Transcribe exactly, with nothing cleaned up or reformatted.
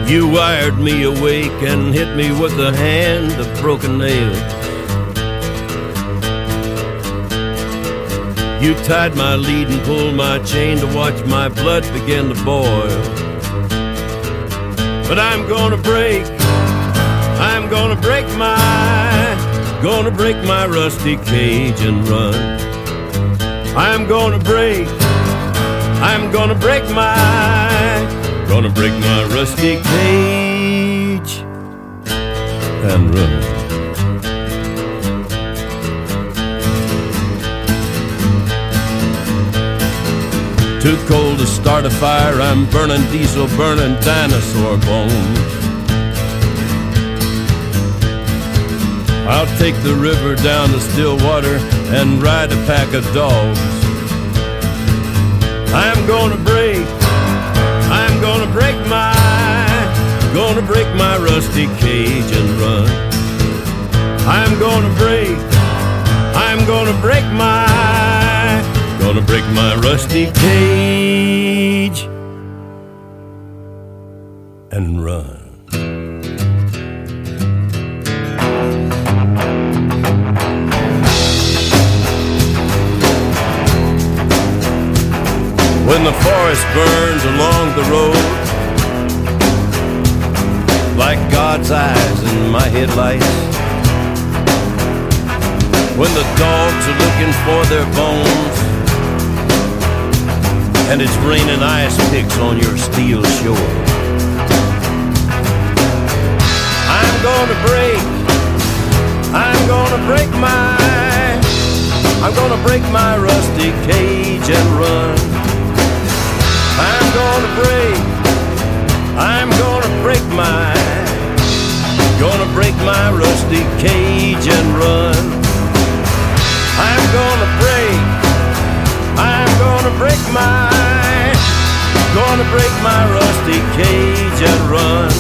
You wired me awake and hit me with a hand of broken nails. You tied my lead and pulled my chain to watch my blood begin to boil. But I'm gonna break, I'm gonna break my, gonna break my rusty cage and run. I'm gonna break, I'm gonna break my, gonna break my rusty cage and run. Too cold to start a fire, I'm burning diesel, burning dinosaur bones. I'll take the river down to Stillwater and ride a pack of dogs. I'm gonna break, I'm gonna break my, gonna break my rusty cage and run. I'm gonna break, I'm gonna break my, gonna break my rusty cage and run. When the forest burns along the road like God's eyes in my headlights, when the dogs are looking for their bones and it's raining ice picks on your steel shore, I'm gonna break, I'm gonna break my, I'm gonna break my rusty cage and run. I'm gonna break, I'm gonna break my, gonna break my rusty cage and run. I'm gonna break, I'm gonna break my, gonna break my rusty cage and run.